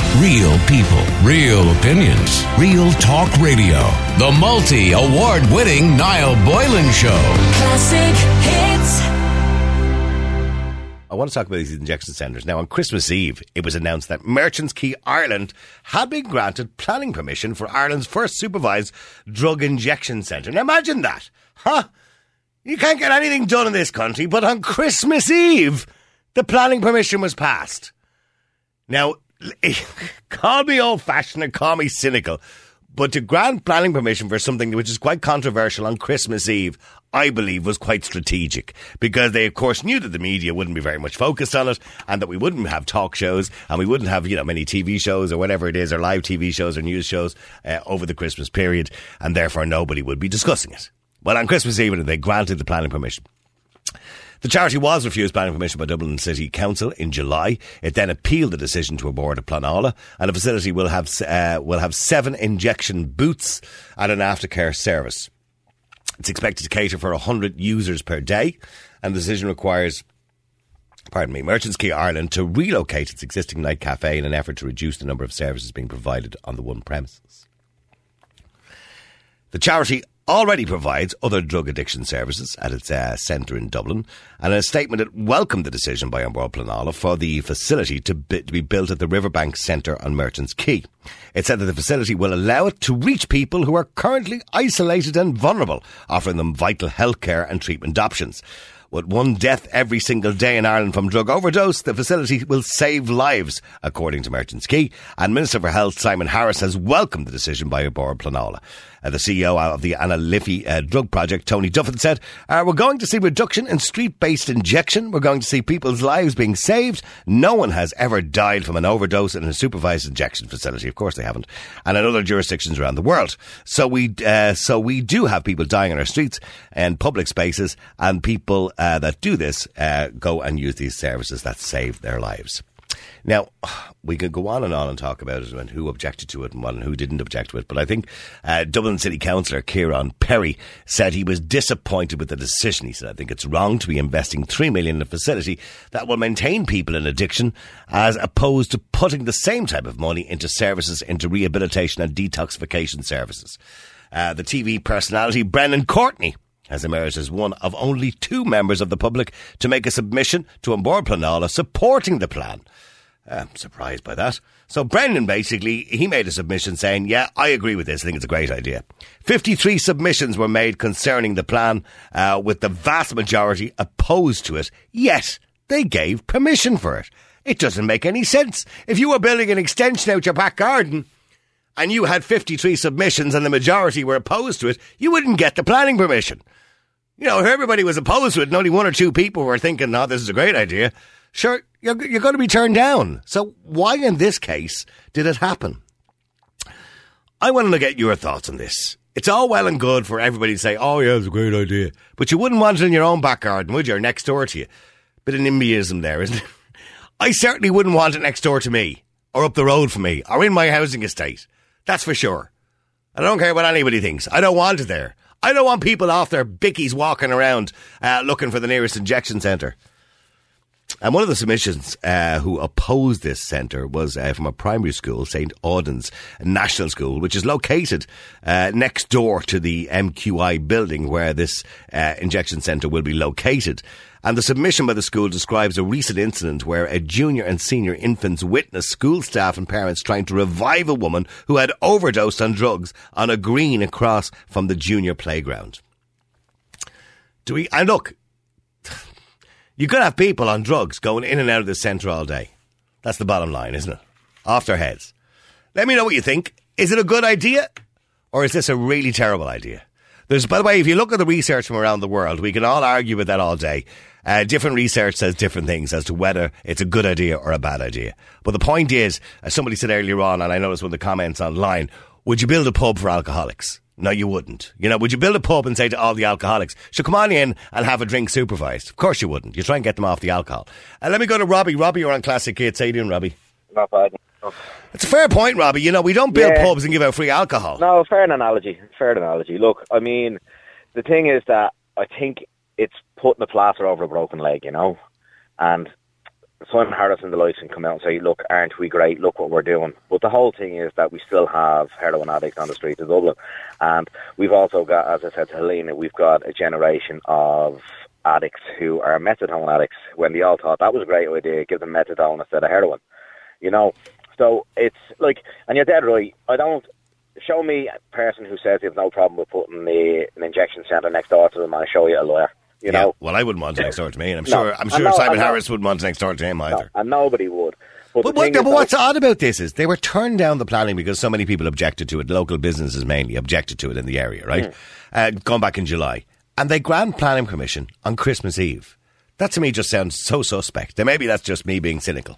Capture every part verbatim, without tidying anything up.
Real people, real opinions, Real Talk Radio. The multi-award-winning Niall Boylan Show. Classic hits. I want to talk about these injection centres. Now, on Christmas Eve, it was announced that Merchants Quay, Ireland, had been granted planning permission for Ireland's first supervised drug injection centre. Now, imagine that. Huh? You can't get anything done in this country, but on Christmas Eve, the planning permission was passed. Now, call me old-fashioned and call me cynical, but to grant planning permission for something which is quite controversial on Christmas Eve, I believe was quite strategic, because they of course knew that the media wouldn't be very much focused on it, and that we wouldn't have talk shows, and we wouldn't have, you know, many T V shows or whatever it is, or live T V shows or news shows uh, over the Christmas period, and therefore nobody would be discussing it. Well, on Christmas Eve, they granted the planning permission. The charity was refused planning permission by Dublin City Council in July. It then appealed the decision to a board of Pleanála, and the facility will have uh, will have seven injection booths and an aftercare service. It's expected to cater for one hundred users per day, and the decision requires, pardon me, Merchants Quay Ireland to relocate its existing night cafe in an effort to reduce the number of services being provided on the one premises. The charity already provides other drug addiction services at its uh, centre in Dublin, and in a statement it welcomed the decision by An Bord Pleanála for the facility to be, to be built at the Riverbank Centre on Merchants Quay. It said that the facility will allow it to reach people who are currently isolated and vulnerable, offering them vital healthcare and treatment options. With one death every single day in Ireland from drug overdose, the facility will save lives, according to Merchants Quay. And Minister for Health Simon Harris has welcomed the decision by An Bord Pleanála. Uh, the C E O of the Anna Liffey uh, Drug Project, Tony Duffin, said, uh, we're going to see reduction in street-based injection. We're going to see people's lives being saved. No one has ever died from an overdose in a supervised injection facility. Of course they haven't. And in other jurisdictions around the world. So we uh, so we do have people dying on our streets and public spaces, and people uh, that do this uh, go and use these services that save their lives. Now, we could go on and on and talk about it and who objected to it and what and who didn't object to it, but I think uh, Dublin City Councillor Kieran Perry said he was disappointed with the decision. He said, I think it's wrong to be investing three million dollars in a facility that will maintain people in addiction, as opposed to putting the same type of money into services, into rehabilitation and detoxification services. Uh, the T V personality Brendan Courtney has emerged as one of only two members of the public to make a submission to An Bord Pleanála supporting the plan. Uh, I'm surprised by that. So Brendan, basically, he made a submission saying, yeah, I agree with this. I think it's a great idea. fifty-three submissions were made concerning the plan, uh, with the vast majority opposed to it. Yet, they gave permission for it. It doesn't make any sense. If you were building an extension out your back garden and you had fifty-three submissions and the majority were opposed to it, you wouldn't get the planning permission. You know, if everybody was opposed to it and only one or two people were thinking, oh, this is a great idea, sure, you're, you're going to be turned down. So why in this case did it happen? I want to get your thoughts on this. It's all well and good for everybody to say, oh yeah, it's a great idea. But you wouldn't want it in your own back garden, would you? Or next door to you. Bit of NIMBYism there, isn't it? I certainly wouldn't want it next door to me, or up the road from me, or in my housing estate. That's for sure. I don't care what anybody thinks. I don't want it there. I don't want people off their bickies walking around uh, looking for the nearest injection centre. And one of the submissions uh, who opposed this centre was uh, from a primary school, Saint Audens National School, which is located uh, next door to the M Q I building where this uh, injection centre will be located. And the submission by the school describes a recent incident where a junior and senior infants witnessed school staff and parents trying to revive a woman who had overdosed on drugs on a green across from the junior playground. Do we? And look, you could have people on drugs going in and out of the centre all day. That's the bottom line, isn't it? Off their heads. Let me know what you think. Is it a good idea? Or is this a really terrible idea? There's, by the way, if you look at the research from around the world, we can all argue with that all day. Uh, different research says different things as to whether it's a good idea or a bad idea. But the point is, as somebody said earlier on, and I noticed one of the comments online, would you build a pub for alcoholics? No, you wouldn't. You know, would you build a pub and say to all the alcoholics, so come on in and have a drink supervised? Of course you wouldn't. You try and get them off the alcohol. And uh, let me go to Robbie. Robbie, you're on Classic Hits. How you doing, Robbie? Not bad. No. It's a fair point, Robbie. You know, we don't build yeah. pubs and give out free alcohol. No, fair analogy. Fair analogy. Look, I mean, the thing is that I think it's putting a plaster over a broken leg, you know? And Simon Harris and the likes can come out and say, look, aren't we great? Look what we're doing. But the whole thing is that we still have heroin addicts on the streets of Dublin. And we've also got, as I said to Helena, we've got a generation of addicts who are methadone addicts when they all thought that was a great idea, give them methadone instead of heroin. You know? So it's like, and you're dead right, I don't, show me a person who says they have no problem with putting the, an injection centre next door to them and I show you a lawyer. You yeah, know? Well, I wouldn't want it next door to me, and I'm no, sure I'm sure know, Simon Harris wouldn't want it next door to him either. No, and nobody would. But, but, what, but what's odd about this is they were turned down the planning because so many people objected to it. Local businesses mainly objected to it in the area, right? Mm. Uh, gone back in July. And they grant planning permission on Christmas Eve. That to me just sounds so suspect. Now, maybe that's just me being cynical.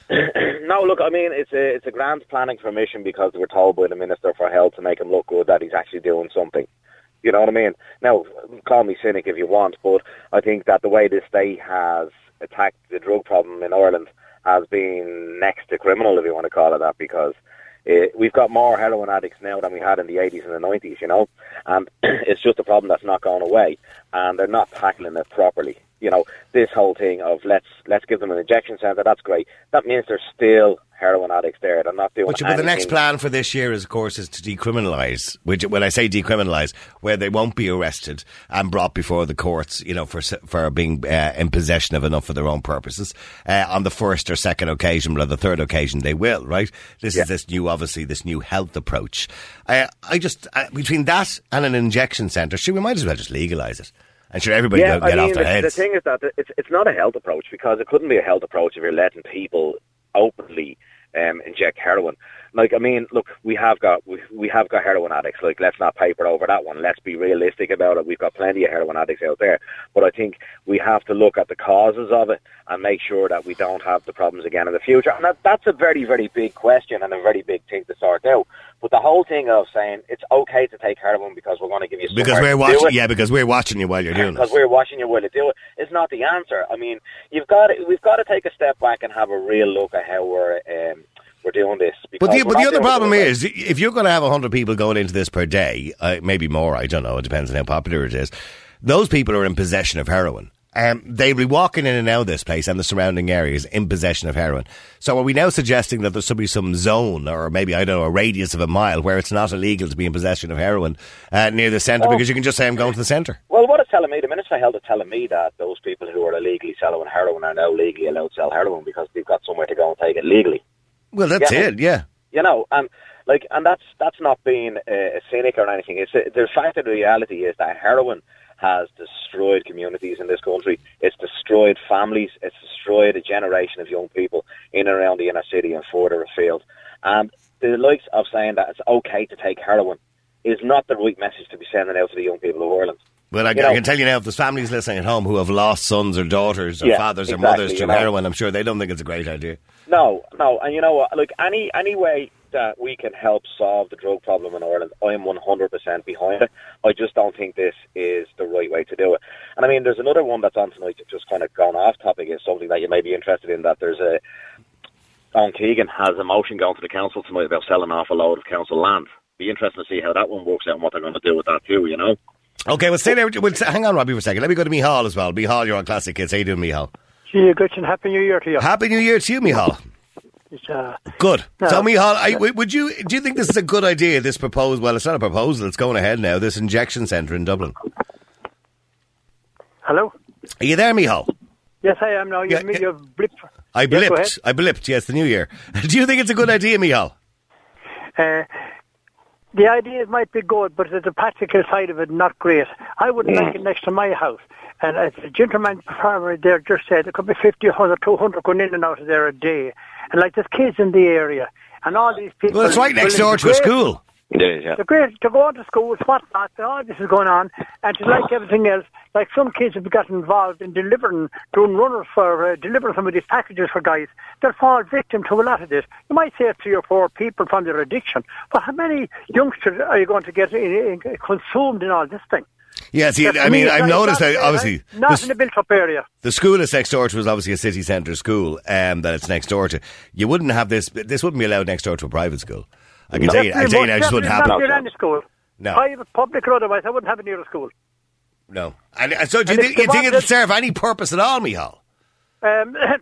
No, look, I mean, it's a it's a grant planning permission because they were told by the Minister for Health to make him look good that he's actually doing something. You know what I mean? Now, call me cynic if you want, but I think that the way this state has attacked the drug problem in Ireland has been next to criminal, if you want to call it that, because uh, we've got more heroin addicts now than we had in the eighties and the nineties, you know? And it's just a problem that's not going away, and they're not tackling it properly. You know, this whole thing of let's let's give them an injection centre, that's great. That means there's still heroin addicts there. They're not doing But, anything. but the next plan for this year, is, of course, is to decriminalise. Which, when I say decriminalise, where they won't be arrested and brought before the courts, you know, for for being uh, in possession of enough for their own purposes. Uh, on the first or second occasion, but on the third occasion, they will. Right? This yeah. is this new, obviously, this new health approach. Uh, I just uh, between that and an injection centre, sure, we might as well just legalise it. And should everybody yeah, go, get I mean, off their the, heads? The thing is that it's it's not a health approach, because it couldn't be a health approach if you're letting people openly um, inject heroin. Like, I mean, look, we have got we, we have got heroin addicts. Like, let's not paper over that one. Let's be realistic about it. We've got plenty of heroin addicts out there. But I think we have to look at the causes of it and make sure that we don't have the problems again in the future. And that, that's a very, very big question and a very big thing to sort out. But the whole thing of saying it's okay to take heroin because we're going to give you because we're watching, yeah, because we're watching you while you're doing it. Because we're watching you while you do it is not the answer. I mean, you've got to, we've got to take a step back and have a real look at how we're um, we're doing this. But the, but the other problem is, if you're going to have one hundred people going into this per day, uh, maybe more, I don't know, it depends on how popular it is, those people are in possession of heroin. Um, they'll be walking in and out of this place and the surrounding areas in possession of heroin. So are we now suggesting that there should be some zone, or maybe, I don't know, a radius of a mile where it's not illegal to be in possession of heroin uh, near the centre, well, because you can just say I'm going to the centre? Well, what it's telling me, the Minister of Health is telling me that those people who are illegally selling heroin are now legally allowed to sell heroin because they've got somewhere to go and take it legally. Well, that's yeah. it, yeah. You know, and like, and that's that's not being uh, a cynic or anything. It's a, the fact of the reality is that heroin has destroyed communities in this country. It's destroyed families. It's destroyed a generation of young people in and around the inner city and further afield. And the likes of saying that it's okay to take heroin is not the right message to be sending out to the young people of Ireland. Well, I, I can tell you now, if there's families listening at home who have lost sons or daughters or yeah, fathers exactly, or mothers to you know. heroin, I'm sure they don't think it's a great idea. No, no, and you know what? Like, any any way that we can help solve the drug problem in Ireland, I am one hundred percent behind it. I just don't think this is the right way to do it. And I mean, there's another one that's on tonight that's just kind of gone off topic. Is something that you may be interested in. That there's a Don Keegan has a motion going to the council tonight about selling off a load of council land. Be interesting to see how that one works out and what they're going to do with that too. You know. Okay, well, stay there. We'll, hang on, Robbie, for a second. Let me go to Michal as well. Michal, you're on Classic Kids. How you doing, Michal? Gee, Gretchen, Happy New Year to you. Happy New Year to you, Michal. It's, uh, good. No, so, Michal, I, would you do you think this is a good idea? This proposal? Well, it's not a proposal. It's going ahead now. This injection centre in Dublin. Hello. Are you there, Michal? Yes, I am now. You, Yeah, yeah, yeah. you've blipped. I Yes, go ahead. blipped. I blipped. Yes, the New Year. Do you think it's a good idea, Michal? Uh, the idea might be good, but the practical side of it, not great. I wouldn't like it next to my house. And as a gentleman farmer there just said, there could be fifty, one hundred, two hundred going in and out of there a day. And like there's kids in the area. And all these people... Well, it's right next well, door it's to a great. school. It is, yeah. They're great. They're going to schools, whatnot. All this is going on. And just like everything else, like some kids have got involved in delivering, doing runners for, uh, delivering some of these packages for guys. They'll fall victim to a lot of this. You might say three or four people from their addiction. But how many youngsters are you going to get in, in, consumed in all this thing? Yeah, see, That's I mean, me, I've it's noticed not that, there, obviously... right? Not the, in a built-up area. The school that's next door to is obviously a city centre school um, that it's next door to. You wouldn't have this... This wouldn't be allowed next door to a private school. I can No. tell you, I tell you now, it just wouldn't happen. Not near any school. No. Private, public or otherwise, I wouldn't have it near a school. No. And, and so do you And think, if you think they it'll wanted- serve any purpose at all, Michal? Um,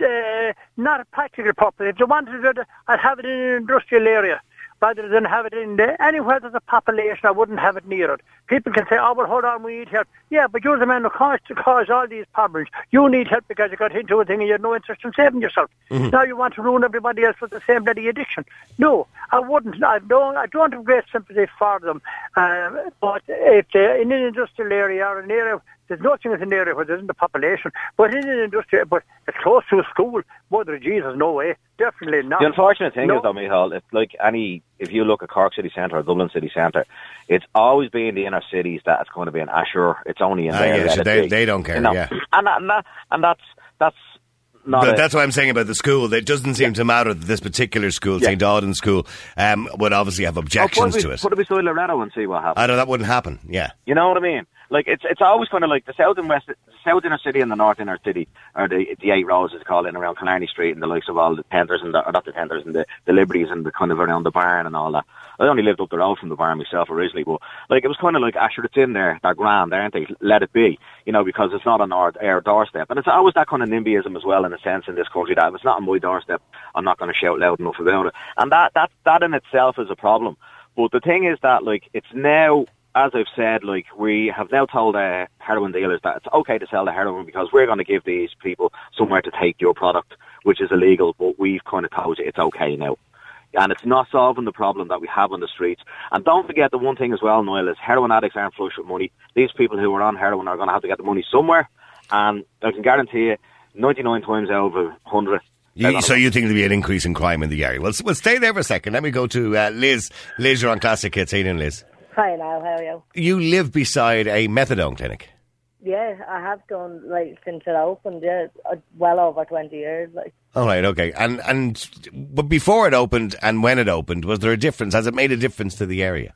uh, not a practical purpose. If you wanted to do it, I'd have it in an industrial area rather than have it in the, anywhere there's a population. I wouldn't have it near it. People can say, oh, well, hold on, we need help. Yeah, but you're the man who caused to cause all these problems. You need help because you got into a thing and you had no interest in saving yourself. Mm-hmm. Now you want to ruin everybody else with the same bloody addiction. No, I wouldn't. I don't, I don't have great sympathy for them. Um, but if they're in an industrial area or an area, there's no thing as an area where there isn't a population, but in an industrial, but it's close to a school, Mother of Jesus, no way. Definitely not. The unfortunate thing no. is, though, Michal, if, like any, if you look at Cork City Centre or Dublin City Centre, it's always been the inner cities that it's going to be an Asher. It's only in ah, there. Yeah, so they, be, they don't care, you know? yeah. And, and, that, and that's, that's not But a, that's what I'm saying about the school. It doesn't seem yeah. to matter that this particular school, yeah. Saint Alden's School, um, would obviously have objections oh, to it. Put it beside Loretto and see what happens. I know that wouldn't happen, yeah. You know what I mean? Like, it's it's always kind of like the south and west, the south inner city and the north inner city, or the the eight rows as called, in around Killarney Street and the likes of all the tenders and the, or not the tenders and the, the Liberties and the kind of around the barn and all that. I only lived up the road from the barn myself originally, but like it was kind of like, Asher, it's in there, they're grand, aren't they? Let it be, you know, because it's not on our, our doorstep. And it's always that kind of NIMBYism as well, in a sense, in this country, that if it's not on my doorstep, I'm not going to shout loud enough about it. And that, that, that in itself is a problem. But the thing is that, like, it's now, as I've said, like, we have now told uh, heroin dealers that it's okay to sell the heroin because we're going to give these people somewhere to take your product, which is illegal, but we've kind of told you it's okay now. And it's not solving the problem that we have on the streets. And don't forget the one thing as well, Niall, is heroin addicts aren't flush with money. These people who are on heroin are going to have to get the money somewhere. And I can guarantee you, ninety-nine times out of one hundred... You, so you think there'll be an increase in crime in the area? Well, we'll stay there for a second. Let me go to uh, Liz. Liz, you're on Classic Hits. How you doing, Liz? Hi, now. How are you? You live beside a methadone clinic. Yeah, I have done, like, since it opened, yeah, well over twenty years, like. All right, okay. And, and but before it opened and when it opened, was there a difference? Has it made a difference to the area?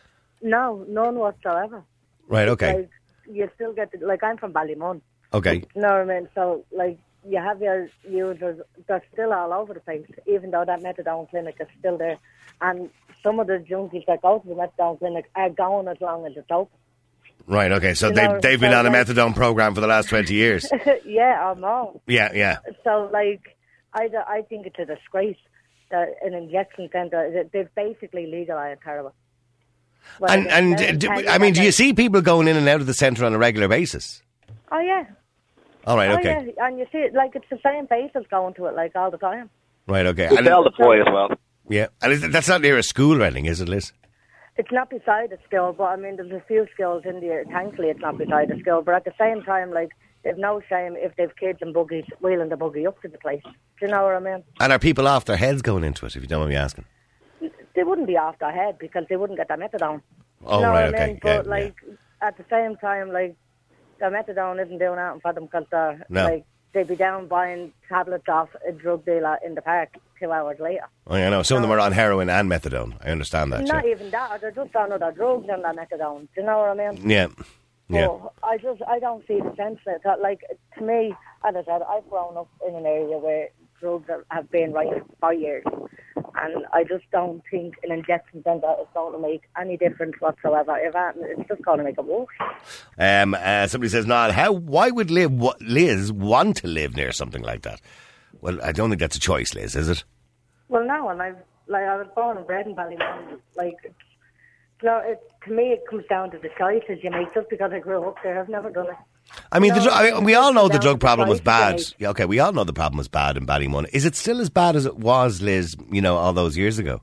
No, none whatsoever. Right, okay. Like, you still get, the, like, I'm from Ballymun. Okay. You know what I mean? So, like, you have your users, they're still all over the place, even though that methadone clinic is still there. And some of the junkies that go to the methadone clinic are going as long as it's open. Right, okay. So you they've, know, they've been so on a like, methadone program for the last twenty years. Yeah, or more. Yeah, yeah. So, like, I, I think it's a disgrace that an injection centre, they've basically legalised heroin. Well, and, and do, I mean, do you see people going in and out of the centre on a regular basis? Oh, yeah. All right, oh, okay. Yeah. And you see it, like, it's the same faces going to it, like, all the time. Right, okay. We sell the boy as well. Yeah, and is, that's not near a school or anything, is it, Liz? It's not beside a school, but, I mean, there's a few schools in there. Thankfully, it's not beside a school. But at the same time, like, they've no shame if they've kids and buggies wheeling the buggy up to the place. Do you know what I mean? And are people off their heads going into it, if you don't mind me asking? They wouldn't be off their head because they wouldn't get their methadone. Oh, you know right, what I mean? okay. But, yeah, like, yeah. at the same time, like, their methadone isn't doing anything for them because they're, no. like, they'd be down buying tablets off a drug dealer in the park two hours later. Oh, yeah, I know. Some of them are on heroin and methadone. I understand that. Not yeah. even that. They're just on other drugs and their methadone. Do you know what I mean? Yeah. Yeah. So I just, I don't see the sense of it. Like, to me, as I said, I've grown up in an area where drugs have been right for years. And I just don't think an injection centre is going to make any difference whatsoever. If that, it's just going to make it worse. Um, uh, somebody says, Niall, how, why would Liz, Liz want to live near something like that? Well, I don't think that's a choice, Liz, is it? Well, no, and I've, like, I was born and bred in Ballymun. Like, it's, you know, it, to me, it comes down to the choices you make. Just because I grew up there, I've never done it. I mean, no, the, I mean we all know the drug problem was bad. Right. Yeah, okay, we all know the problem was bad in Ballymun. Is it still as bad as it was, Liz, you know, all those years ago?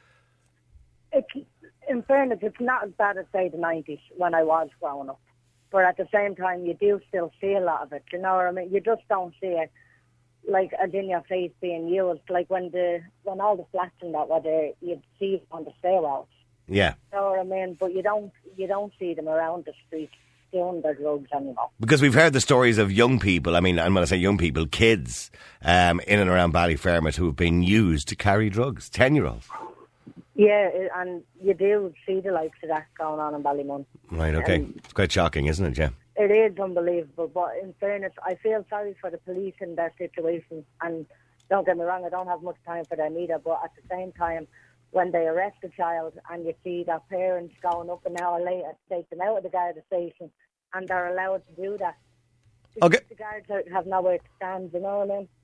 It's, in fairness, it's not as bad as, say, the nineties when I was growing up. But at the same time, you do still see a lot of it. You know what I mean? You just don't see it, like, as in your face being used. Like, when the when all the flats and that were there, you'd see it on the stairwells. Yeah. You know what I mean? But you don't, you don't see them around the streets doing their drugs anymore. Because we've heard the stories of young people, I mean, and when I say young people, kids, um, in and around Ballyfermot who have been used to carry drugs, ten-year-olds. Yeah, and you do see the likes of that going on in Ballymun. Right, okay. Um, it's quite shocking, isn't it, yeah? It is unbelievable, but in fairness, I feel sorry for the police in that situation. And don't get me wrong, I don't have much time for them either, but at the same time, when they arrest a child and you see their parents going up an hour later to take them out of the guard station and they're allowed to do that. Okay. The guards have nowhere to stand, you know what I mean?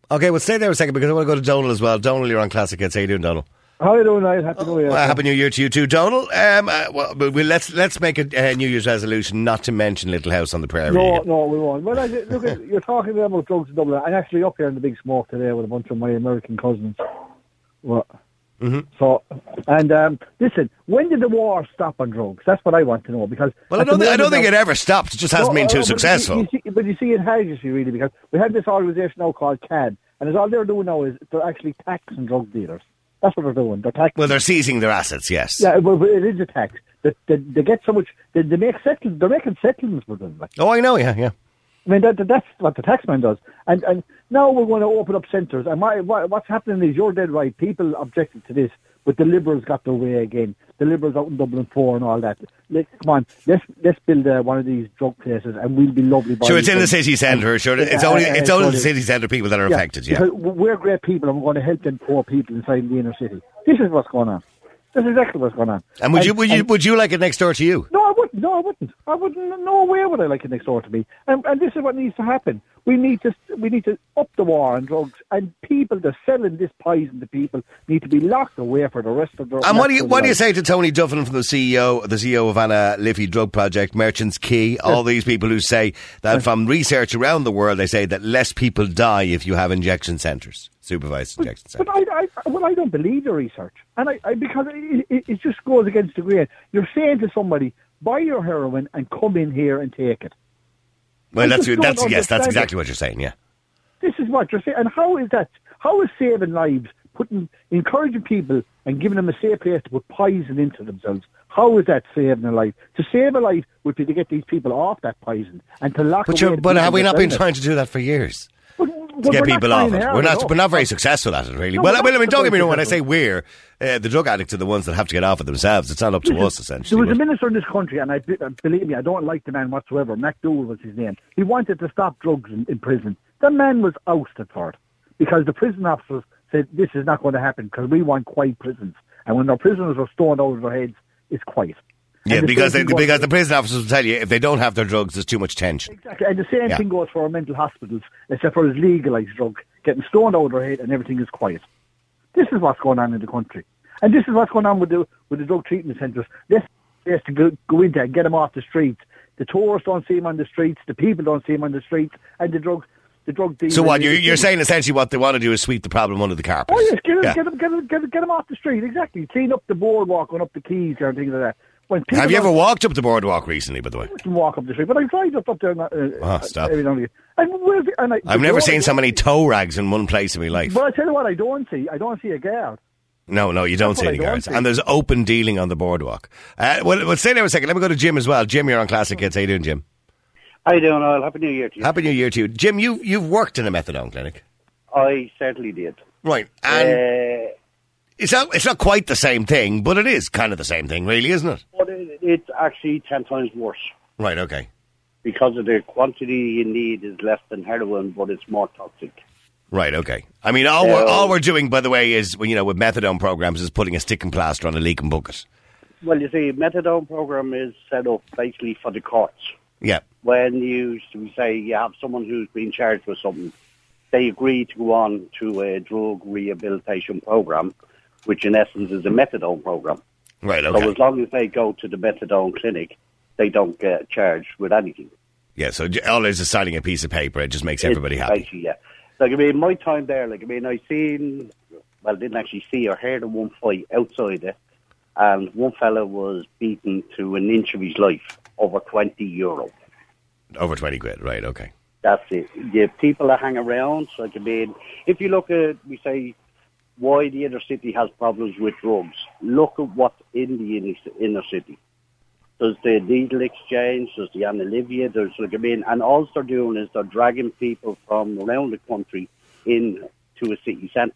Okay, well, stay there a second because I want to go to Donal as well. Donal, you're on Classic Hits. How you doing, Donal? How are you doing, Niall? Happy New Year. Well, Happy New Year to you too, Donal. Um, uh, well, we'll, let's let's make a uh, New Year's resolution not to mention Little House on the Prairie. No, again. no, we won't. Well, I, look, at, you're talking about drugs in Dublin. I'm actually up here in the Big Smoke today with a bunch of my American cousins. Well, mm-hmm. So, and um, listen, when did the war stop on drugs? That's what I want to know. Because well, I don't, think, I don't think it ever stopped. It just hasn't no, been too no, successful. But you, you see, but you see, it has, you see, really, because we have this organisation now called C A D, and all they're doing now is they're actually taxing drug dealers. That's what they're doing. They're taxing. Well, they're seizing their assets, yes. Yeah, but, but it is a tax. They, they, they get so much. They, they make settle, They're making settlements for them. Like. Oh, I know. Yeah, yeah. I mean, that, that's what the taxman does. And and now we're going to open up centres. And my, what, what's happening is, you're dead right. People objected to this, but the Liberals got their way again. The Liberals out in Dublin four and all that. Let, come on, let's let's build uh, one of these drug places, and we'll be lovely. Sure, it's in the city centre. Sure, it's only it's only the city centre people that are yeah, affected. Yeah, because we're great people, and we're going to help them poor people inside the inner city. This is what's going on. This is exactly what's going on. And would and, you would you and, would you like it next door to you? No, I wouldn't. No, I wouldn't. I wouldn't. No way would I like it next door to me. And, and this is what needs to happen. We need to we need to up the war on drugs, and people that are selling this poison to people need to be locked away for the rest of their. And what do you what do you say to Tony Duffin from the C E O, the C E O of Anna Liffey Drug Project, Merchants Quay, all these people who say that from research around the world, they say that less people die if you have injection centres, supervised but, injection centres. But I, I, well, I don't believe the research, and I, I because it, it, it just goes against the grain. You're saying to somebody, buy your heroin and come in here and take it. Well, I that's that's yes, that's it. exactly what you're saying. Yeah. This is what you're saying, and how is that? How is saving lives, putting, encouraging people and giving them a safe place to put poison into themselves? How is that saving a life? To save a life would be to get these people off that poison and to lock. But, away but have we not been it. trying to do that for years? But, to well, get people off it. We're not, enough. we're not very successful at it, really. No, well, we're well, I mean, not don't get me very wrong, when I say successful. we're, uh, the drug addicts are the ones that have to get off it themselves. It's not up to Listen, us, essentially. There was but- a minister in this country, and I believe me, I don't like the man whatsoever. McDowell was his name. He wanted to stop drugs in, in prison. The man was ousted for it because the prison officers said, this is not going to happen because we want quiet prisons. And when our prisoners are stoned over their heads, it's quiet. Yeah, And the because same they, thing because goes- the prison officers will tell you if they don't have their drugs, there's too much tension. Exactly, and the same Yeah. thing goes for our mental hospitals, except for this legalised drug, getting stoned over their head and everything is quiet. This is what's going on in the country. And this is what's going on with the with the drug treatment centres. Let's, let's to go, go into and get them off the streets. The tourists don't see them on the streets, the people don't see them on the streets, and the drug the drug dealers... So what, you're, you're saying essentially what they want to do is sweep the problem under the carpet? Oh yes, get them, Yeah. get them, get them, get them, get them off the street, exactly. Clean up the boardwalk, going up the quays and things like that. When people Have you ever don't- walked up the boardwalk recently, by the way? I can walk up the street, but I drive up, up there uh, Oh, stop. every now and again. And where's the- and I, I've the never road- seen so many toe rags in one place in my life. But I tell you what, I don't see. I don't see a guard. No, no, you don't That's see what any I don't guards. see. And there's open dealing on the boardwalk. Uh, well, well, stay there a second. Let me go to Jim as well. Jim, you're on Classic Hits. How you doing, Jim? How you doing, Niall? Happy New Year to you. Happy New Year to you. Jim, you, you've worked in a methadone clinic. I certainly did. Right. And Uh, it's, not, it's not quite the same thing, but it is kind of the same thing, really, isn't it? but it, it's actually ten times worse Right, okay. because of the quantity you need is less than heroin, but it's more toxic. Right, okay. I mean, all, Uh, we're, all we're doing, by the way, is, you know, with methadone programs, is putting a stick and plaster on a leaking bucket. Well, you see, methadone program is set up basically for the courts. Yeah. When you we say you have someone who's been charged with something, they agree to go on to a drug rehabilitation program, which in essence is a methadone program. Right, okay. So as long as they go to the methadone clinic, they don't get charged with anything. Yeah, so j- all it is is signing a piece of paper. It just makes everybody It's happy. basically, yeah. Like, I mean, my time there, like, I mean, I seen, well, didn't actually see or heard of one fight outside it, and one fella was beaten to an inch of his life over twenty euro. Over twenty quid, right, okay. That's it. The people that hang around, so like, I mean, if you look at, we say, why the inner city has problems with drugs, look at what's in the inner, inner city. There's the needle exchange, there's the Anna Livia, there's, like, I mean, and all they're doing is they're dragging people from around the country in to a city centre.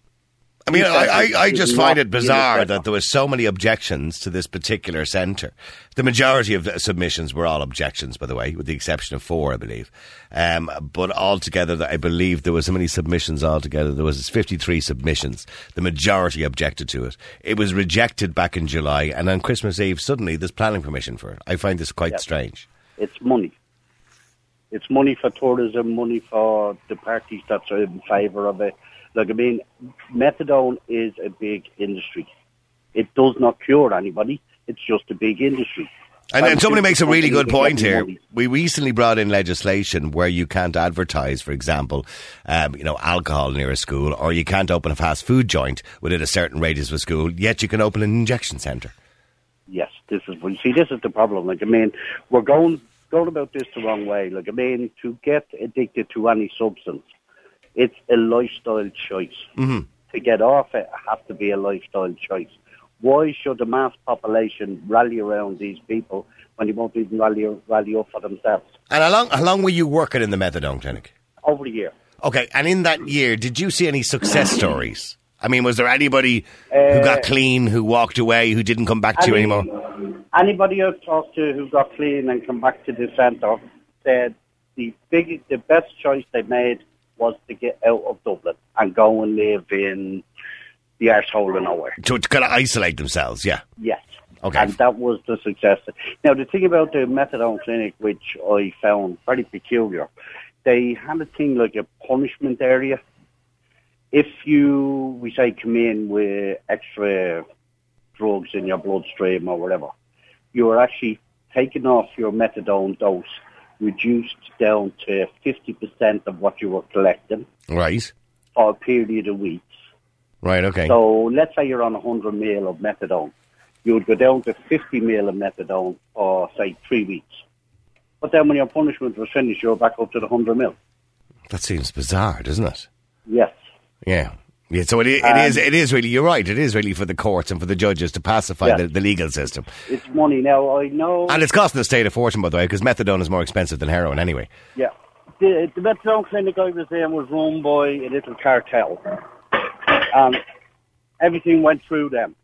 I mean, I, I, I just It's find not it bizarre universal. that there were so many objections to this particular centre. The majority of the submissions were all objections, by the way, with the exception of four, I believe. Um, but altogether, I believe there was so many submissions altogether. There was fifty-three submissions. The majority objected to it. It was rejected back in July, and on Christmas Eve, suddenly there's planning permission for it. I find this quite Yeah. strange. It's money. It's money for tourism, money for the parties that are in favour of it. Like, I mean, methadone is a big industry. It does not cure anybody. It's just a big industry. And, and somebody makes a really good point here. We recently brought in legislation where you can't advertise, for example, um, you know, alcohol near a school, or you can't open a fast food joint within a certain radius of a school, yet you can open an injection centre. Yes, this is, well, you see, this is the problem. Like, I mean, we're going, going about this the wrong way. Like, I mean, to get addicted to any substance, it's a lifestyle choice. Mm-hmm. To get off it, it has to be a lifestyle choice. Why should the mass population rally around these people when they won't even rally, rally up for themselves? And how long, how long were you working in the methadone clinic? Over a year. Okay, and in that year, did you see any success stories? I mean, was there anybody uh, who got clean, who walked away, who didn't come back to any, you anymore? Anybody I've talked to who got clean and come back to the centre said the big, the best choice they made was to get out of Dublin and go and live in the arsehole of nowhere. To, to kind of isolate themselves, yeah. Yes. Okay. And that was the success. Now, the thing about the methadone clinic, which I found very peculiar, they had a thing like a punishment area. If you, we say, come in with extra drugs in your bloodstream or whatever, you are actually taken off your methadone dose, reduced down to fifty percent of what you were collecting. Right. For a period of weeks. Right, okay. So let's say you're on one hundred mil of methadone. You would go down to fifty mil of methadone for, say, three weeks. But then when your punishment was finished, you're back up to the one hundred mil. That seems bizarre, doesn't it? Yes. Yeah. Yeah, so it, it, um, is, it is really, you're right, it is really for the courts and for the judges to pacify yes. the, the legal system. It's money. Now, I know... And it's costing the state a fortune, by the way, because methadone is more expensive than heroin anyway. Yeah. The, the methadone clinic I was in was run by a little cartel. Um, everything went through them.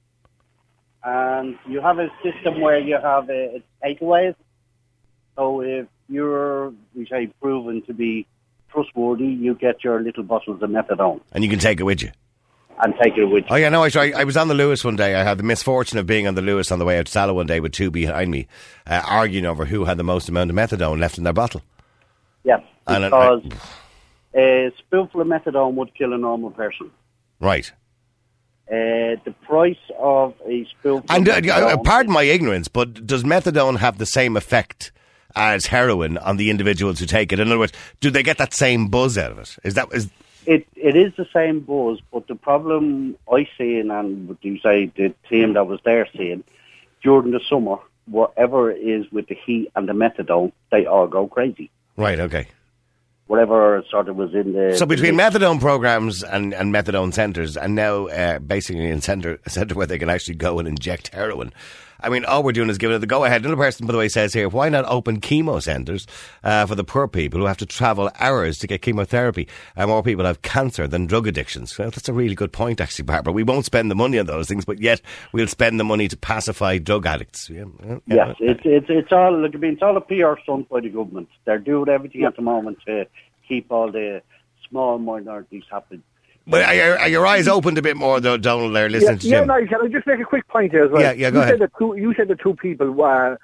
And you have a system where you have a, a takeaways. So if you're, we say, proven to be trustworthy, you get your little bottles of methadone. And you can take it with you? And take it with you. Oh, yeah, no, I, I was on the Lewis one day. I had the misfortune of being on the Lewis on the way out to Sala one day with two behind me, uh, arguing over who had the most amount of methadone left in their bottle. Yes, and because I, a spoonful of methadone would kill a normal person. Right. Uh, the price of a spoonful and, of methadone... Uh, pardon my ignorance, but does methadone have the same effect as heroin on the individuals who take it? In other words, do they get that same buzz out of it? Is that is it? It is the same buzz, but the problem I seen, and what you say the team that was there seeing during the summer, whatever it is with the heat and the methadone, they all go crazy. Right. Okay. Whatever sort of was in the... So between the, methadone programs and, and methadone centres, and now uh, basically in centre, a centre where they can actually go and inject heroin, I mean, all we're doing is giving it the go-ahead. Another person, by the way, says here, why not open chemo centres uh, for the poor people who have to travel hours to get chemotherapy? Uh, more people have cancer than drug addictions. Well, that's a really good point, actually, Barbara. We won't spend the money on those things, but yet we'll spend the money to pacify drug addicts. Yeah, yeah. Yes, it's, it's, it's, all, like, I mean, it's all a P R stunt by the government. They're doing everything yeah. at the moment to keep all the small minorities happy. But are your, are your eyes opened a bit more, though, Donald, there, listening yeah, to Jim? Yeah, no, can I just make a quick point here as well? Yeah, yeah, go you ahead. Said that two, you said the two people uh,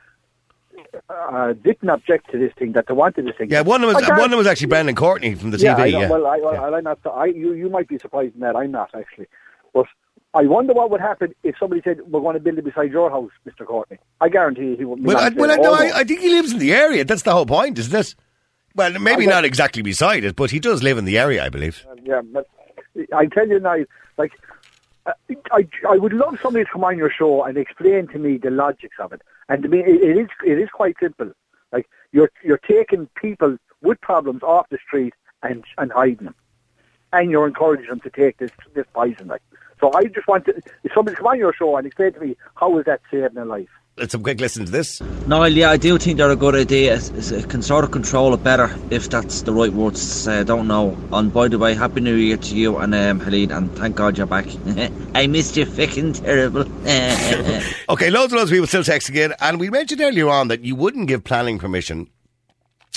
uh, didn't object to this thing, that they wanted this thing. Yeah, one of them was, one of them was actually Brendan Courtney from the yeah, T V. I know, yeah, well, I, yeah. I, I'm not, I, you, you might be surprised in that. I'm not, actually. But I wonder what would happen if somebody said, we're going to build it beside your house, Mister Courtney. I guarantee he wouldn't be. Well, I, well I, no, I, I think he lives in the area. That's the whole point, isn't it? Well, maybe not exactly beside it, but he does live in the area, I believe. Uh, yeah, but I tell you now, like, uh, I, I would love somebody to come on your show and explain to me the logics of it. And to me, it, it is it is quite simple. Like, you're you're taking people with problems off the street and and hiding them, and you're encouraging them to take this this poison. Like, so I just want to, if somebody come on your show and explain to me how is that saving a life. Let's have a quick listen to this. No, yeah, I do think they're a good idea. It can sort of control it better, if that's the right words to say. I don't know. And by the way, Happy New Year to you and um, Helene, and thank God you're back. I missed you fucking terrible. Okay, loads and loads of people still texting in, and we mentioned earlier on that you wouldn't give planning permission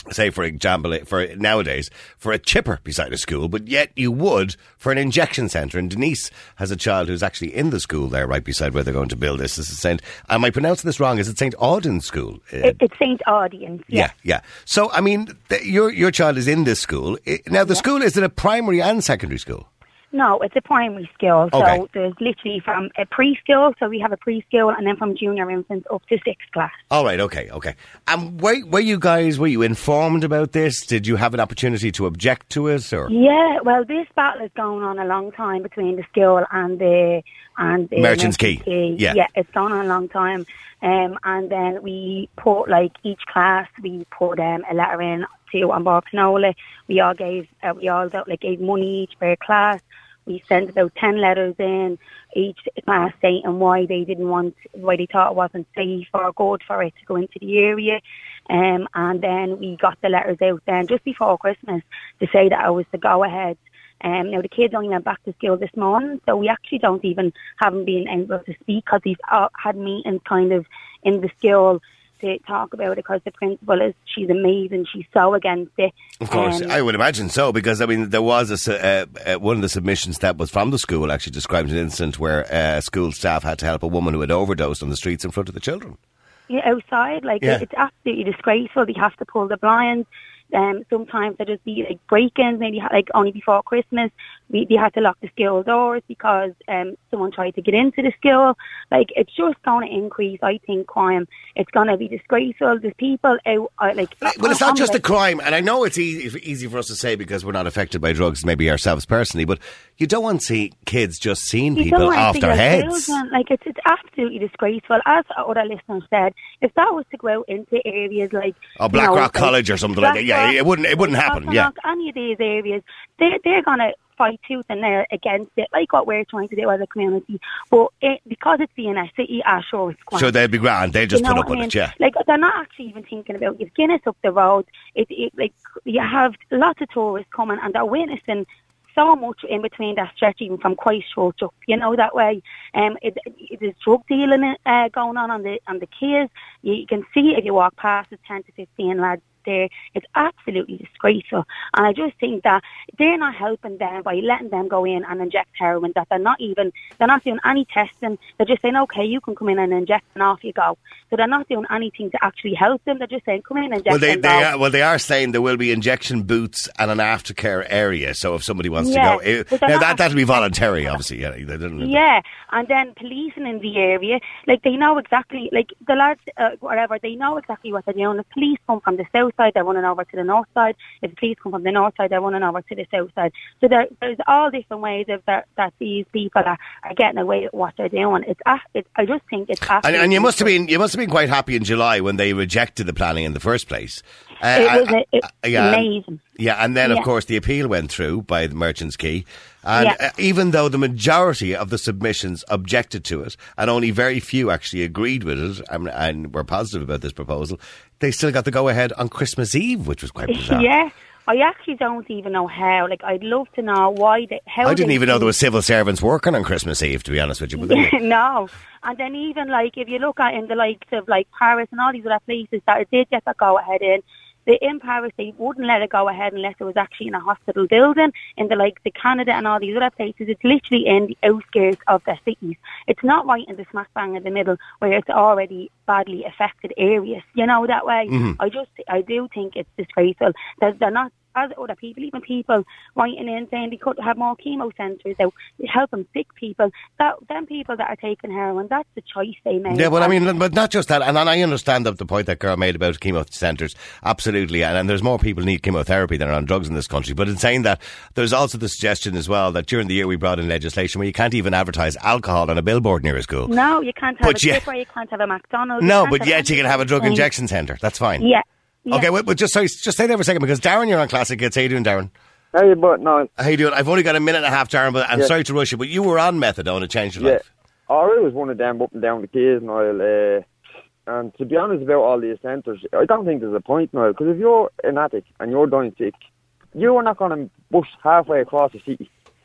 say, for example, for nowadays, for a chipper beside a school, but yet you would for an injection centre. And Denise has a child who's actually in the school there, right beside where they're going to build this. This is Saint. Am I pronouncing this wrong? Is it Saint Auden's School? It, it's Saint Auden's. Yeah, yeah. So, I mean, th- your your child is in this school. It, now, the yeah. school, is it a primary and secondary school? No, it's a primary school. So okay. there's literally from a preschool, so we have a preschool, and then from junior infants up to sixth class. All right, okay, okay. And were, were you guys, were you informed about this? Did you have an opportunity to object to it? Or? Yeah, well, this battle has gone on a long time between the school and the... and the Merchants Quay. Quay. Yeah. yeah, it's gone on a long time. Um, and then we put, like, each class, we put um, a letter in to An Bord Pleanála. We all gave, uh, we all like gave money each per class. We sent about ten letters in, each class stating why they didn't want, why they thought it wasn't safe or good for it to go into the area. Um, and then we got the letters out then just before Christmas to say that I was the go-ahead. Um, now, the kids only went back to school this morning, so we actually don't even, haven't been able to speak because we've uh, had meetings kind of in the school to talk about it because the principal is, she's amazing, she's so against it. Of course, um, I would imagine so, because I mean there was a, uh, uh, one of the submissions that was from the school actually described an incident where uh, school staff had to help a woman who had overdosed on the streets in front of the children. Yeah, outside, like yeah. it's absolutely disgraceful. They have to pull the blinds. Um, sometimes there just be like break-ins, maybe like only before Christmas. We, we had to lock the school doors because um, someone tried to get into the school. Like, it's just going to increase, I think, crime. It's going to be disgraceful. There's people out, uh, like... Well, it's not just the crime, and I know it's easy, easy for us to say because we're not affected by drugs, maybe ourselves personally, but you don't want to see kids just seeing you people off their heads. Children. Like, it's, it's absolutely disgraceful. As other listeners said, if that was to go out into areas like... Oh, Blackrock you know, like College or something like that, yeah, it wouldn't, it wouldn't happen, yeah. Any of these areas, they're, they're going to fight tooth and nail against it, like what we're trying to do as a community. But it, because it's the inner city, ah, sure, it's grand. So they'd be grand, they'd just you know put up with I mean? it, yeah. Like, they're not actually even thinking about, if Guinness up the road, it, it, like, you have lots of tourists coming and they're witnessing so much in between that stretch, even from Christchurch up, you know, that way. Um, it, it, there's drug dealing uh, going on on the on the quays. You, you can see if you walk past, there's ten to fifteen lads there. It's absolutely disgraceful. And I just think that they're not helping them by letting them go in and inject heroin, that they're not even, they're not doing any testing. They're just saying, okay, you can come in and inject and off you go. So they're not doing anything to actually help them. They're just saying, come in and inject well, they, and they go. Are, well, they are saying there will be injection booths and an aftercare area. So if somebody wants yeah, to go... It, now, that, that'll be voluntary, obviously. Yeah, they didn't, yeah, and then policing in the area, like, they know exactly, like, the lads, uh, whatever, they know exactly what they're doing. The police come from the south side, they're running over to the north side. If the police come from the north side, they're running over to the south side. So there, there's all different ways of that, that these people are, are getting away with what they're doing. It's, it's I just think it's and, and you must have been you must have been quite happy in July when they rejected the planning in the first place. Uh, it was a, it, uh, yeah, amazing. Yeah, and then yeah. of course the appeal went through by the Merchants Quay. And yeah. uh, even though the majority of the submissions objected to it, and only very few actually agreed with it, and, and were positive about this proposal, they still got the go-ahead on Christmas Eve, which was quite bizarre. Yeah, I actually don't even know how. Like, I'd love to know why they... How I didn't they even know there were civil servants working on Christmas Eve, to be honest with you. No. And then even, like, if you look at in the likes of, like, Paris and all these other places that it did get that go-ahead in, the, in Paris, they wouldn't let it go ahead unless it was actually in a hospital building. In the like the Canada and all these other places, it's literally in the outskirts of their cities. It's not right in the smack bang in the middle where it's already badly affected areas. You know, that way. Mm-hmm. I just, I do think it's disgraceful. They're, they're not, as other people, even people writing in saying they could have more chemo centres out, helping sick people. That them people that are taking heroin, that's the choice they made. Yeah, well, I mean, but not just that, and, and I understand the, the point that girl made about chemo centres, absolutely, and, and there's more people need chemotherapy than are on drugs in this country. But in saying that, there's also the suggestion as well that during the year we brought in legislation where you can't even advertise alcohol on a billboard near a school. No, you can't have but a yeah, Tipper, you can't have a McDonald's. No, but yet you can have a drug thing. injection centre. That's fine. Yeah. Yeah. Okay, wait, but just sorry, just stay there for a second because Darren, you're on Classic Hits. How you doing, Darren? How you doing? No. How you doing? I've only got a minute and a half, Darren, but I'm yeah. sorry to rush you, but you were on methadone. It changed your yeah. life. Oh, I was one of them up and down the keys, Niall. Uh, and to be honest about all these centres, I don't think there's a point, Niall, because if you're an addict and you're dying sick, you are not going to bus halfway across the city to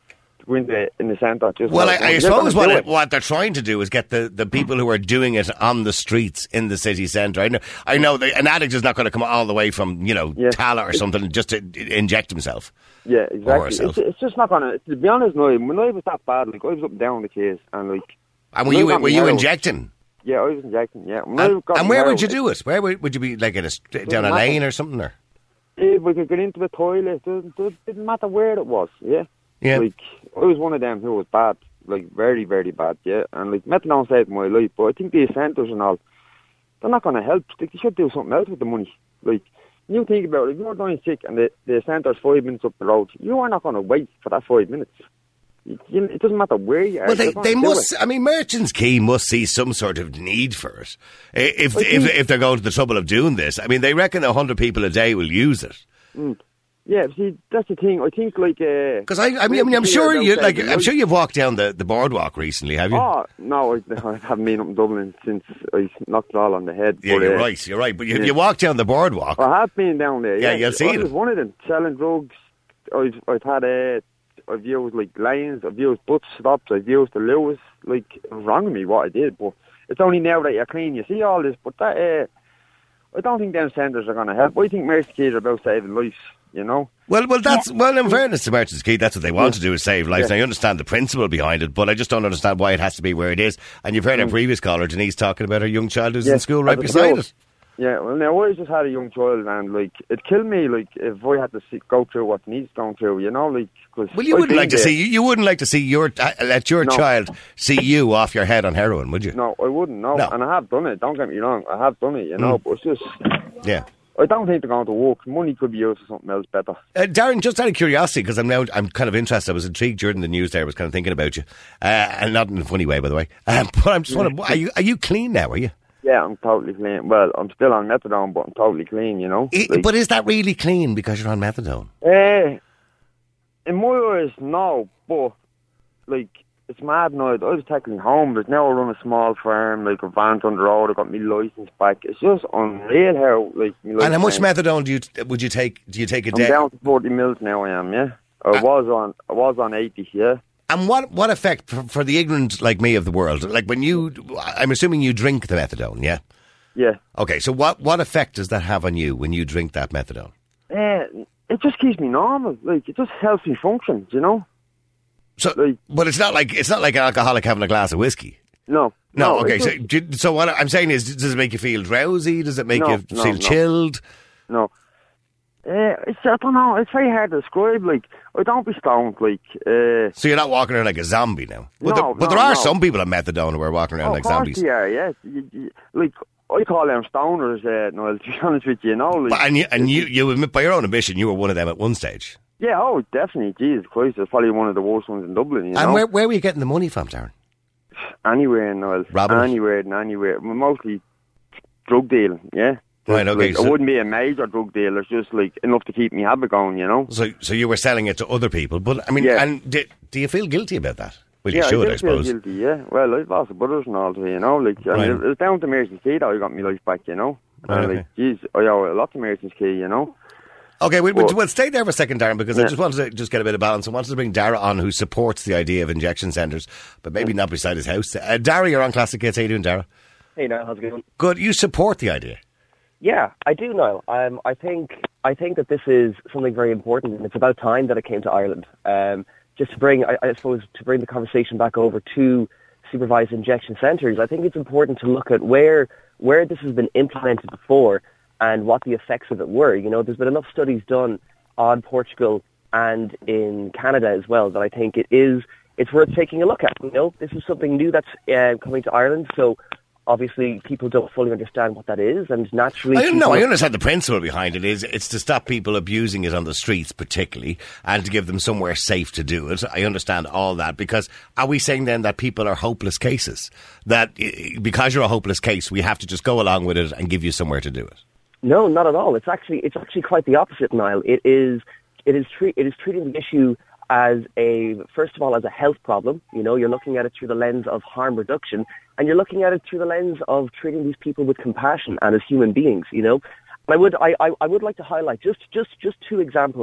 go in the, in the centre. Just Well, I, like, I they're suppose gonna what do it, what they're trying to do is get the, the people who are doing it on the streets in the city centre. I know, I know the, an addict is not going to come all the way from, you know, Yeah. Tala or something just to inject himself. Yeah, Or exactly. herself. It's, it's just not going to... To be honest, no, when I was that bad, like, I was up and down the case, and, like... And were when I you got were my you heroin- injecting? Yeah, I was injecting, yeah. When I And, got and my where would heroin, you do it? Where would, would you be, like, in a, st- down a matter. lane or something? Or? If we could get into the toilet, it doesn't, it didn't matter where it was, yeah? Yeah. Like, I was one of them who was bad, like, very, very bad, yeah? And, like, methadone saved my life, but I think these centres and all, they're not going to help. Like, they should do something else with the money. Like, you think about it, if you're going sick and the, the centre's five minutes up the road, you are not going to wait for that five minutes. You, you, it doesn't matter where you are. Well, they, you're gonna they do must. it. I mean, Merchants Quay must see some sort of need for it. I- If I if think- if they're going to the trouble of doing this, I mean, they reckon a hundred people a day will use it. Mm. Yeah, see, that's the thing. I think, like... Because I, I mean, I mean, I'm sure you like. I'm sure you've walked down the, the boardwalk recently, have you? Oh, no, I, I haven't been up in Dublin since I knocked it all on the head. yeah, but, you're uh, right. You're right. But you, yeah. you walked down the boardwalk. I have been down there, Yeah, yeah. you'll see I them. was one of them, selling drugs. I've, I've had, uh, I've used, like, lanes, I've used butt stops, I've used the Lewis. Like, it was wrong with me what I did, but it's only now that you're clean you see all this. But that, uh, I don't think them centres are going to help. I think Mercy Kids are about saving lives, you know? Well, well, that's well. In fairness to Merchants Quay, that's what they want Yeah. to do is save lives. Yeah. And I understand the principle behind it, but I just don't understand why it has to be where it is. And you've heard our previous caller, Denise, talking about her young child who's Mm. Yeah, in school right as a beside result. it. Yeah, well, now I just had a young child, and like it killed me. Like if I had to see, go through what Denise going through, you know, like because Well, you wouldn't like to see you, you wouldn't like to see your uh, let your No. child see you off your head on heroin, would you? No, I wouldn't. No. No. And I have done it. Don't get me wrong, I have done it. You know, Mm. but it's just Yeah. I don't think they're going to work. Money could be used for something else better. Uh, Darren, just out of curiosity, because I'm now I'm kind of interested. I was intrigued during the news there. I was kind of thinking about you, uh, and not in a funny way, by the way. Um, but I'm just wondering, are you are you clean now? Are you? Yeah, I'm totally clean. Well, I'm still on methadone, but I'm totally clean. You know. I- Like, but is that really clean because you're on methadone? Uh, in my eyes, no. But like, it's mad now. I was taking home. There's now I run a small farm, like a van on the road. I got my license back. It's just unreal how like. My And how much license- methadone do you would you take? Do you take a I'm day? down to forty mils now. I am. Yeah. I Uh, was on. I was on eighty. Yeah. And what what effect for, for the ignorant like me of the world? Like when you, I'm assuming you drink the methadone, yeah. Yeah. Okay, so what what effect does that have on you when you drink that methadone? Uh, it just keeps me normal. Like it just helps me function. You know. So, Like- but it's not like it's not like an alcoholic having a glass of whiskey. No. No, it okay. just- So, do you- so what I'm saying is, does it make you feel drowsy? Does it make No, you no, feel no. chilled? No. Uh, it's, I don't know. It's very hard to describe. Like, I don't be stoned. Like, uh, So you're not walking around like a zombie now. But, No, there, but no, there are no. some people on methadone who are walking around oh, like of course zombies. they are, yeah. You, you, like, I call them stoners, uh, Noel, to be honest with you, you know. Like, But, and you, and you, you admit by your own admission, you were one of them at one stage. yeah, oh, definitely. Jesus Christ, it's probably one of the worst ones in Dublin, you and know. where where were you getting the money from, Darren? Anywhere, Noel. Robbing it? Anywhere and anywhere. Mostly drug dealing, yeah. Right, okay, Like, so- it wouldn't be a major drug deal. It's just, like, enough to keep me habit going, you know. So so you were selling it to other people, but I mean, Yeah. and do, do you feel guilty about that? Well, you yeah, should, I, I, do feel suppose. guilty, yeah. Well, I've lost brothers and all, you know. Like, I Right. mean, it was down to Merchants Quay that I got my life back, you know. Right, and, like, geez, I owe a lot to Merchants Quay, you know. Okay, we, we, Well- we'll stay there for a second, Darren, because I Yeah. just wanted to just get a bit of balance. I wanted to bring Dara on, who supports the idea of injection centres, but maybe not beside his house. Uh, Dara, you're on Classic Hits. How you doing, Dara? Hey, Niall, how's it going? Good. You support the idea. Yeah, I do, Niall. Um, I think I think that this is something very important, and it's about time that it came to Ireland. Um, just to bring, I, I suppose, to bring the conversation back over to supervised injection centres, I think it's important to look at where where this has been implemented before and what the effects of it were. You know, there's been enough studies done on Portugal and in Canada as well that I think it is it's worth taking a look at. You know, this is something new that's uh, coming to Ireland, so obviously people don't fully understand what that is, and naturally... I don't know. people- I understand the principle behind it is it's to stop people abusing it on the streets, particularly, and to give them somewhere safe to do it. I understand all that, because are we saying then that people are hopeless cases? That eh, because you're a hopeless case, we have to just go along with it and give you somewhere to do it? No, not at all. It's actually it's actually quite the opposite, Niall. It is it is tre- it is treating the issue as a first of all as a health problem. You know, you're looking at it through the lens of harm reduction, and you're looking at it through the lens of treating these people with compassion and as human beings. You know, and I would I, I, I would like to highlight just just just two examples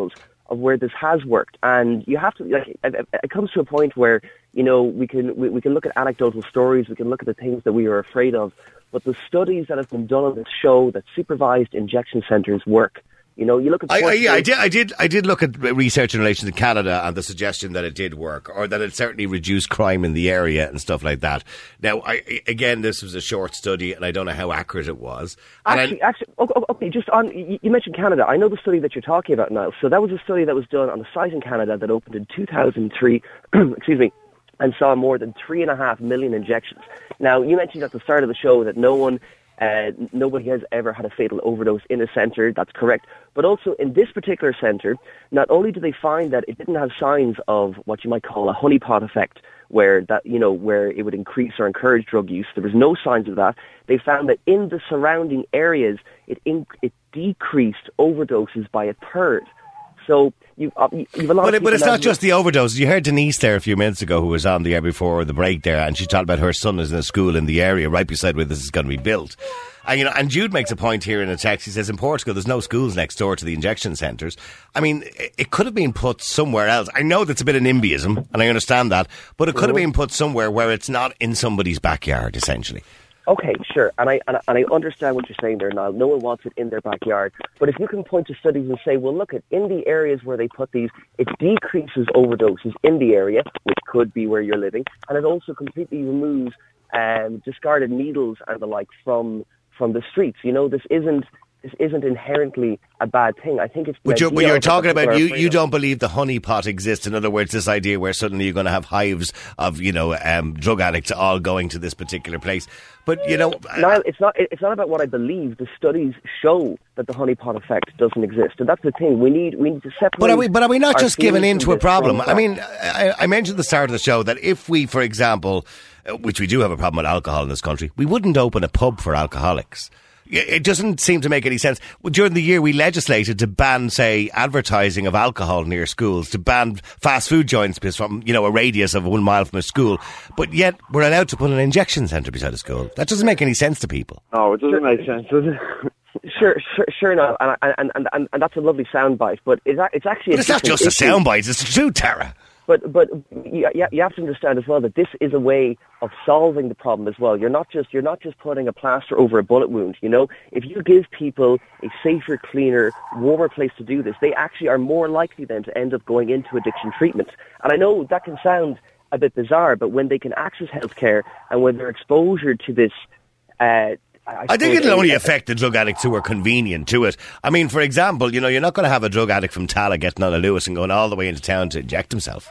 of where this has worked. And you have to, like, it, it comes to a point where, you know, we can we, we can look at anecdotal stories, we can look at the things that we are afraid of, but the studies that have been done on this show that supervised injection centres work. You know, you look at. I, I, yeah, I did. I did. I did look at research in relation to Canada and the suggestion that it did work, or that it certainly reduced crime in the area and stuff like that. Now, I, again, this was a short study, and I don't know how accurate it was. And actually, I, actually, okay, okay, just on. You mentioned Canada. I know the study that you're talking about now. So that was a study that was done on a site in Canada that opened in two thousand three. excuse me, and saw more than three and a half million injections. Now, you mentioned at the start of the show that no one. Uh, nobody has ever had a fatal overdose in a centre. That's correct. But also in this particular centre, not only did they find that it didn't have signs of what you might call a honeypot effect, where that you know where it would increase or encourage drug use. There was no signs of that. They found that in the surrounding areas, it in, it decreased overdoses by a third. So you, uh, you've a lot. But, of it, but it's not that, just the overdoses. You heard Denise there a few minutes ago, who was on the air before the break there, and she talked about her son is in a school in the area right beside where this is going to be built. And you know, and Jude makes a point here in a text. He says in Portugal, there's no schools next door to the injection centres. I mean, it, it could have been put somewhere else. I know that's a bit of NIMBYism, and I understand that, but it could have been put somewhere where it's not in somebody's backyard, essentially. Okay, sure, and I and, and I understand what you're saying there, Niall. No one wants it in their backyard. But if you can point to studies and say, well, look, at in the areas where they put these, it decreases overdoses in the area, which could be where you're living, and it also completely removes um, discarded needles and the like from from the streets. You know, this isn't this isn't inherently a bad thing. I think it's. But you're, but you're talking about you. You don't believe the honeypot exists. In other words, this idea where suddenly you're going to have hives of you know um, drug addicts all going to this particular place. But you know, Niall, it's not. It's not about what I believe. The studies show that the honeypot effect doesn't exist, and that's the thing. We need. We need to separate. But are we? But are we not just giving in to a problem? I mean, I, I mentioned at the start of the show that if we, for example, which we do have a problem with alcohol in this country, we wouldn't open a pub for alcoholics. It doesn't seem to make any sense. During the year, we legislated to ban, say, advertising of alcohol near schools, to ban fast food joints from, you know, a radius of one mile from a school. But yet, we're allowed to put an injection centre beside a school. That doesn't make any sense to people. No, it doesn't make sense, does it? Sure, sure, sure enough, and, and, and, and, and that's a lovely soundbite, but it's, it's actually... But it's not just issue. a soundbite, it's the truth, Tara. But but you, you have to understand as well that this is a way of solving the problem as well. You're not just you're not just putting a plaster over a bullet wound. You know, if you give people a safer, cleaner, warmer place to do this, they actually are more likely then to end up going into addiction treatment. And I know that can sound a bit bizarre, but when they can access healthcare and when they're exposure to this. Uh, I, I think it'll only affect the drug addicts who are convenient to it. I mean, for example, you know, you're not going to have a drug addict from Tala getting on a Lewis and going all the way into town to inject himself.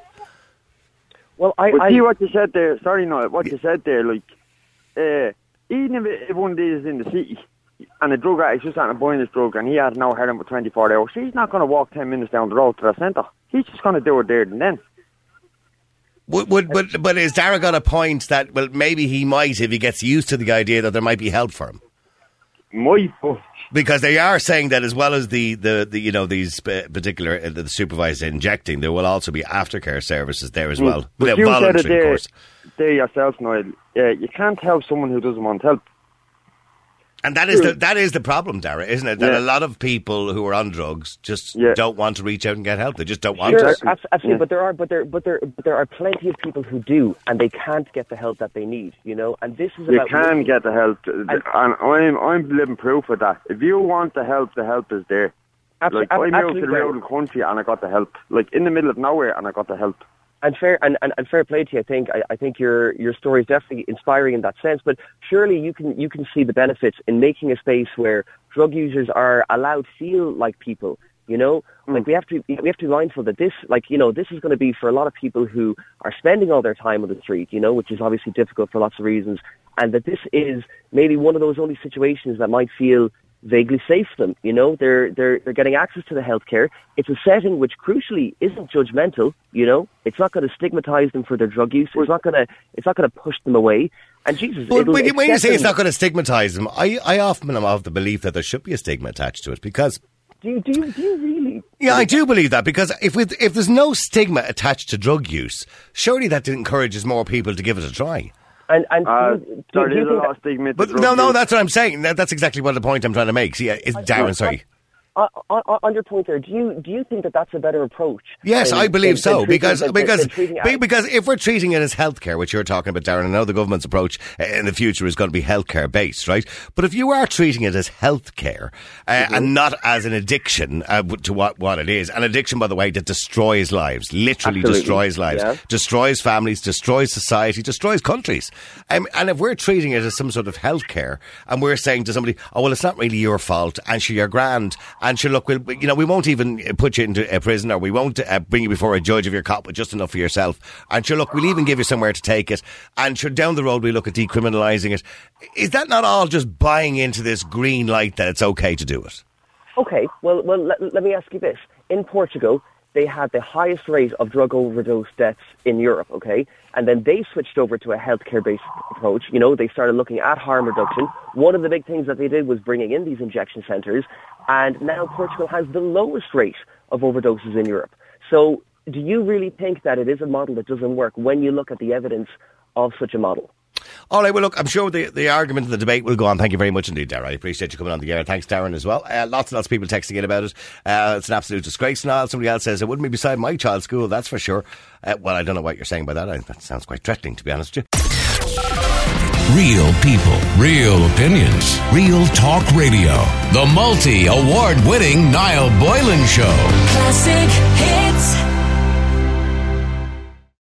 Well, I, but I see what you said there. Sorry, no, what you said there. Like, uh, even if, if one of these is in the city and a drug addict's just out buying this drug and he has no heroin for twenty-four hours, he's not going to walk ten minutes down the road to the centre. He's just going to do it there and then. Would, would, but but is Dara got a point that, well, maybe he might if he gets used to the idea that there might be help for him? Might. Because they are saying that as well as the, the, the you know, these particular, uh, the supervised injecting, there will also be aftercare services there as well. Mm. But you said it there, there yourself, Niall. Uh, you can't help someone who doesn't want help. And that is the that is the problem, Dara, isn't it? That yeah. a lot of people who are on drugs just yeah. don't want to reach out and get help. They just don't want sure, to. Absolutely, yeah. but there are, but there, but there, but there are plenty of people who do, and they can't get the help that they need. You know, and this is you about can get the help, and, and I'm I'm living proof of that. If you want the help, the help is there. Absolutely, like I moved to the right. rural country and I got the help, like in the middle of nowhere, and I got the help. And fair and, and, and fair play to you. I think I, I think your your story is definitely inspiring in that sense. But surely you can you can see the benefits in making a space where drug users are allowed to feel like people. You know, mm. like we have to we have to be mindful that this, like you know, this is going to be for a lot of people who are spending all their time on the street. You know, which is obviously difficult for lots of reasons, and that this is maybe one of those only situations that might feel vaguely safe for them. You know, they're they're they're getting access to the healthcare. It's a setting which crucially isn't judgmental. You know, it's not going to stigmatise them for their drug use. It's not going to it's not going to push them away. And Jesus, but when, when you say them, it's not going to stigmatise them, I I often am of the belief that there should be a stigma attached to it because. Do you, do you, do you really? Yeah, I do believe that because if with, if there's no stigma attached to drug use, surely that encourages more people to give it a try. And, and uh, do, sorry, do you there's a lot that, of stigma. But no, no, that's what I'm saying. That, that's exactly what the point I'm trying to make. See, is Darren, sorry. on, on, on your point there, do you do you think that that's a better approach? Yes, than, I believe than, so, than because than, because than be, because if we're treating it as healthcare, which you're talking about, Darren, I know the government's approach in the future is going to be healthcare based, right? But if you are treating it as healthcare uh, mm-hmm. and not as an addiction uh, to what, what it is, an addiction, by the way, that destroys lives, literally Absolutely. destroys lives, yeah. destroys families, destroys society, destroys countries. Um, and if we're treating it as some sort of healthcare, and we're saying to somebody, oh well, it's not really your fault, and sure, you're grand, and sure, look, we'll, you know, we won't even put you into a prison, or we won't uh, bring you before a judge if you're caught with just enough for yourself, and sure, look, we'll even give you somewhere to take it, and sure, down the road we look at decriminalising it. Is that not all just buying into this green light that it's okay to do it? Okay, well, well, let, let me ask you this. In Portugal, they had the highest rate of drug overdose deaths in Europe, okay? And then they switched over to a healthcare-based approach. You know, they started looking at harm reduction. One of the big things that they did was bringing in these injection centres, and now Portugal has the lowest rate of overdoses in Europe. So do you really think that it is a model that doesn't work when you look at the evidence of such a model? All right, well, look, I'm sure the, the argument and the debate will go on. Thank you very much indeed, Darren. I appreciate you coming on the air. Thanks, Darren, as well. Uh, lots and lots of people texting in about it. Uh, it's an absolute disgrace now. Somebody else says, it wouldn't be beside my child's school, that's for sure. Uh, well, I don't know what you're saying by that. I, that sounds quite threatening, to be honest with you. Real people, real opinions, real talk radio. The multi-award winning Niall Boylan Show. Classic hits.